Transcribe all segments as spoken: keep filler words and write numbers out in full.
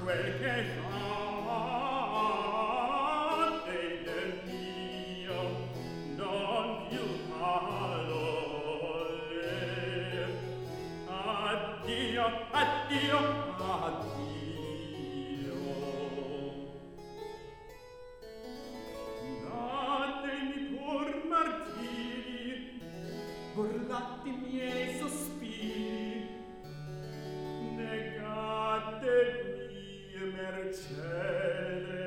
quel che fa e del mio non più parole. Addio, addio, addio. Datemi pur martiri, burlate i miei sospiri, negate mie mercede,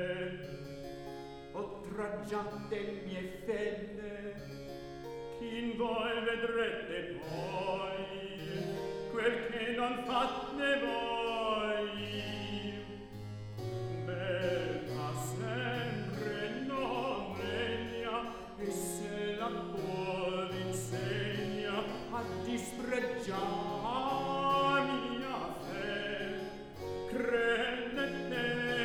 oltraggiate mie fede, chi in voi vedrete poi quel che non fate voi. Bella sempre non regna, e se la può insegna a dispregiar mia fe, credete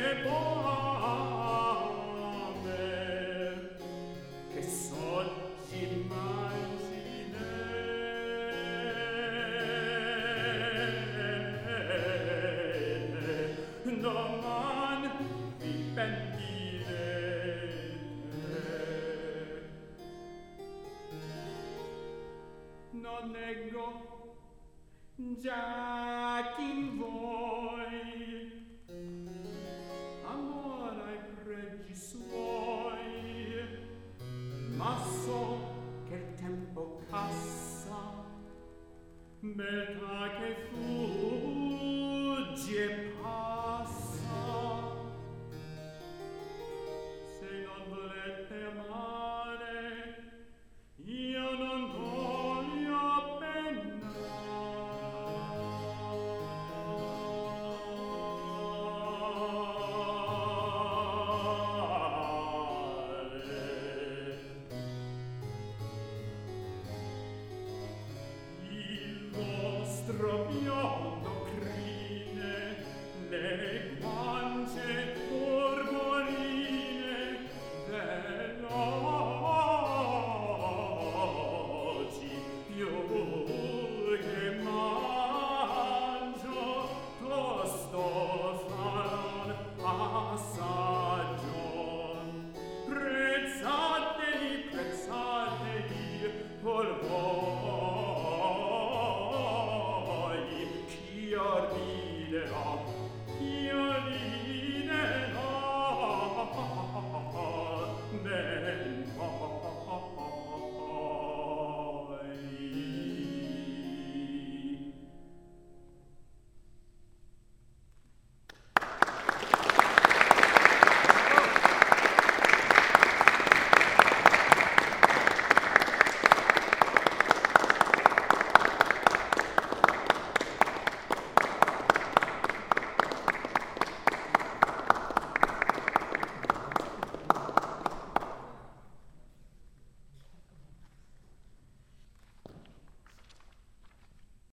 buone che soggi immagine, doman vi pentirete. Non nego già chi in voi amor ai pregi suoi, ma so che il tempo passa, metà che fugge e passa. Se non volete amare, io non voglio pennare. Il vostro mio